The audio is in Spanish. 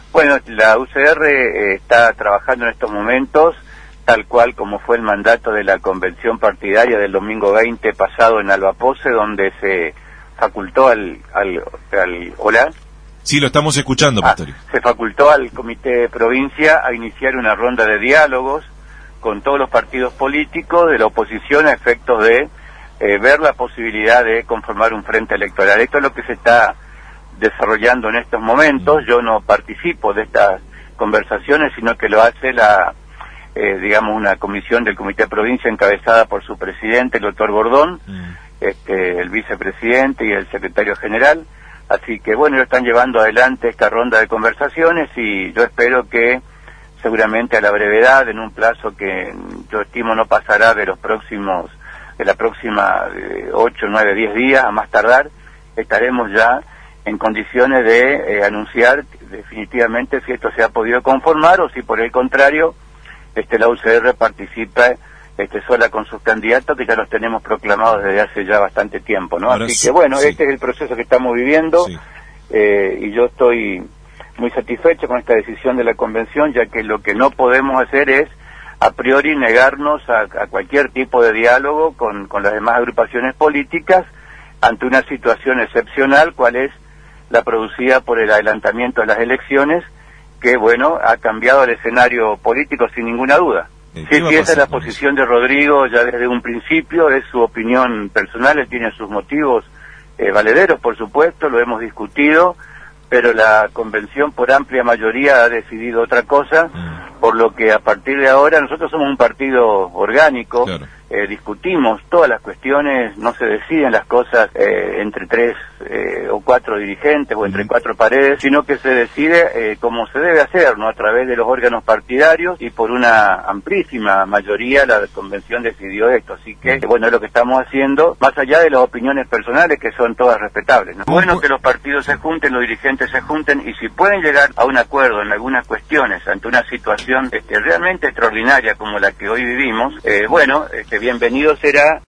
Bueno, la UCR está trabajando en estos momentos, tal cual como fue el mandato de la convención partidaria del domingo 20 pasado en Alba Pose, donde se facultó ¿Hola? Sí, lo estamos escuchando, Pastori. Se facultó al Comité de Provincia a iniciar una ronda de diálogos con todos los partidos políticos de la oposición a efectos de ver la posibilidad de conformar un frente electoral. Esto es lo que se está desarrollando en estos momentos. Yo no participo de estas conversaciones, sino que lo hace una comisión del Comité de Provincia encabezada por su presidente, el doctor Bordón, el vicepresidente y el secretario general. Así que bueno, ellos están llevando adelante esta ronda de conversaciones y yo espero que seguramente a la brevedad, en un plazo que yo estimo no pasará de la próxima 8, 9, 10 días, a más tardar, estaremos ya en condiciones de anunciar definitivamente si esto se ha podido conformar o si por el contrario la UCR participa sola con sus candidatos, que ya los tenemos proclamados desde hace ya bastante tiempo, ¿no? Así que bueno, este es el proceso que estamos viviendo, y yo estoy muy satisfecho con esta decisión de la convención, ya que lo que no podemos hacer es a priori negarnos a cualquier tipo de diálogo con las demás agrupaciones políticas ante una situación excepcional, cual es la producida por el adelantamiento de las elecciones, que bueno, ha cambiado el escenario político sin ninguna duda. Sí, esa es la posición de Rodrigo ya desde un principio, es su opinión personal, él tiene sus motivos valederos, por supuesto, lo hemos discutido, pero la convención por amplia mayoría ha decidido otra cosa, por lo que a partir de ahora nosotros somos un partido orgánico, claro. Discutimos todas las cuestiones, no se deciden las cosas entre 3 o 4 dirigentes o entre 4 paredes, sino que se decide como se debe hacer, ¿no? A través de los órganos partidarios, y por una amplísima mayoría la convención decidió esto. Así que, bueno, es lo que estamos haciendo, más allá de las opiniones personales, que son todas respetables, ¿no? Bueno, que los partidos se junten, los dirigentes se junten, y si pueden llegar a un acuerdo en algunas cuestiones ante una situación realmente extraordinaria como la que hoy vivimos, bienvenido será.